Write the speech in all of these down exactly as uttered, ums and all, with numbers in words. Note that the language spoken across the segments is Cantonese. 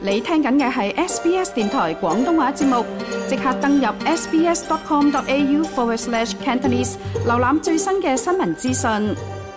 你聽緊嘅係 S B S 電台廣東話節目，即刻登入 sbs.com.au forward slash Cantonese， 瀏覽最新嘅新聞資訊。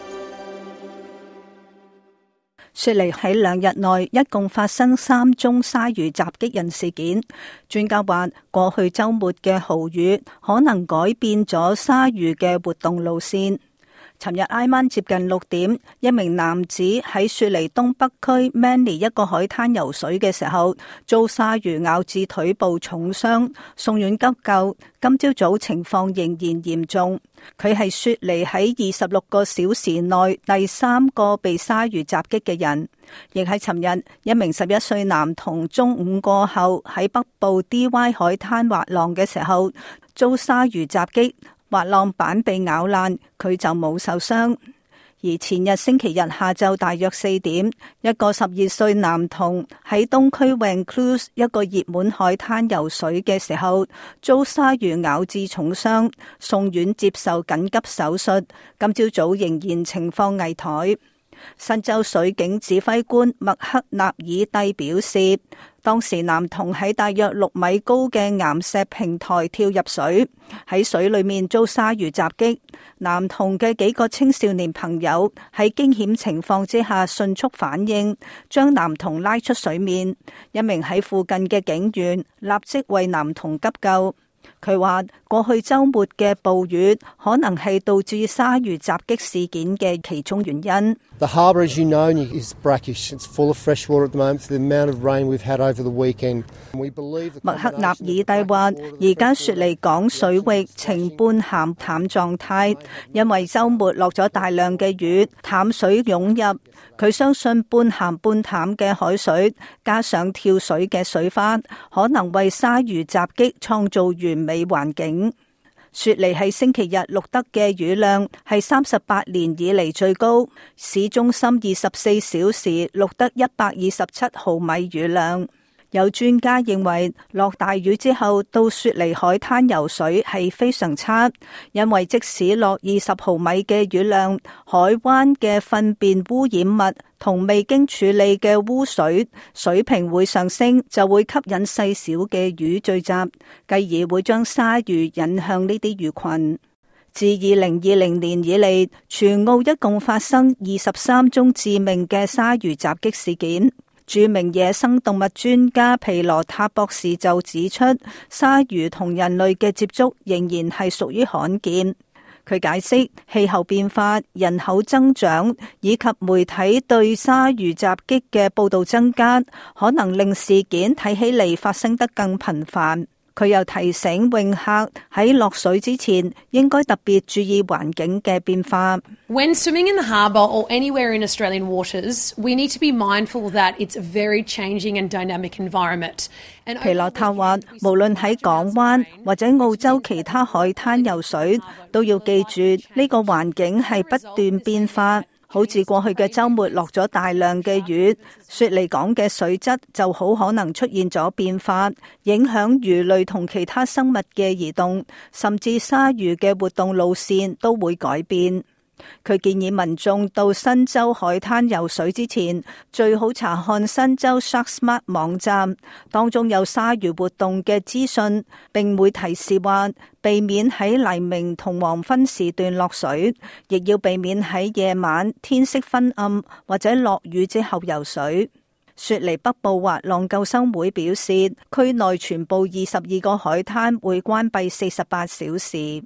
雪梨喺兩日內一共發生三宗鯊魚襲擊人事件，專家話過去週末嘅豪雨可能改變咗鯊魚嘅活動路線。尋日挨晚接近六點，一名男子喺雪梨東北區 Manly 一個海灘游水嘅時候，遭鯊魚咬至腿部重傷，送院急救。今朝早情況仍然嚴重。佢係雪梨喺二十六個小時內第三個被鯊魚襲擊嘅人，亦喺尋日一名十一歲男童中午過後喺北部 D Y 海灘滑浪嘅時候遭鯊魚襲擊。滑浪板被咬爛，佢就冇受傷。而前日星期日下晝大約四點，一個十二歲男童喺東區 Vaucluse 一個熱門海灘游水嘅時候，遭鯊魚咬至重傷，送院接受緊急手術。今朝早仍然情況危殆。新州水警指揮官麥克納爾蒂表示，當時男童喺大約六米高嘅岩石平台跳入水，喺水裏面遭鯊魚襲擊。男童嘅幾個青少年朋友喺驚險情況之下迅速反應，將男童拉出水面。一名喺附近嘅警員立即為男童急救。佢話過去週末嘅暴雨可能係導致鯊魚襲擊事件嘅其中原因。 The harbour, as you know, is brackish. It's full of fresh water at the moment for the amount of rain we've had over the weekend. We believe the 麥克納爾蒂話，而家雪梨港水域呈半鹹淡狀態，因為週末落咗大量嘅雨，淡水湧入。佢相信半鹹半淡嘅海水加上跳水嘅水花，可能為鯊魚襲擊創造完美環境。雪梨喺星期日錄得嘅雨量係三十八年以嚟最高，市中心二十四小時錄得一百二十七毫米雨量。有專家認為落大雨之後到雪梨海灘游水係非常差，因為即使落二十毫米嘅雨量，海灣嘅糞便污染物同未經處理嘅污水水平會上升，就會吸引細小嘅魚聚集，繼而會將鯊魚引向呢啲魚群。自二零二零年以嚟，全澳一共發生二十三宗致命嘅鯊魚襲擊事件。著名野生動物專家皮羅塔博士就指出，鯊魚同人類嘅接觸仍然係屬於罕見。佢解釋，氣候變化、人口增長以及媒體對鯊魚襲擊嘅報道增加，可能令事件睇起嚟發生得更頻繁。佢又提醒泳客喺落水之前應該特別注意環境嘅變化。 When swimming in the harbour or anywhere in Australian waters, we need to be mindful that it's a very changing and dynamic environment. 皮洛塔話，無論喺港灣或者澳洲其他海灘游水，都要記住呢個環境係不斷變化。好似過去嘅週末落咗大量嘅雨，雪梨港嘅水質就好可能出現咗變化，影響魚類同其他生物嘅移動，甚至鯊魚嘅活動路線都會改變。佢建議民眾到新州海灘游水之前，最好查看新州 SharkSmart 網站，當中有鯊魚活動嘅資訊，並會提示話避免喺黎明同黃昏時段落水，亦要避免喺夜晚天色昏暗或者落雨之後游水。雪梨北部滑浪救生會表示，區內全部二十二個海灘會關閉四十八小時。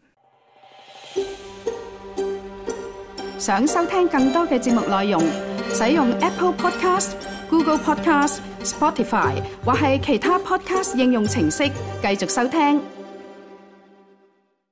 想收聽更多嘅節目內容，使用 Apple Podcast、Google Podcast、Spotify 或係其他 Podcast 應用程式繼續收聽。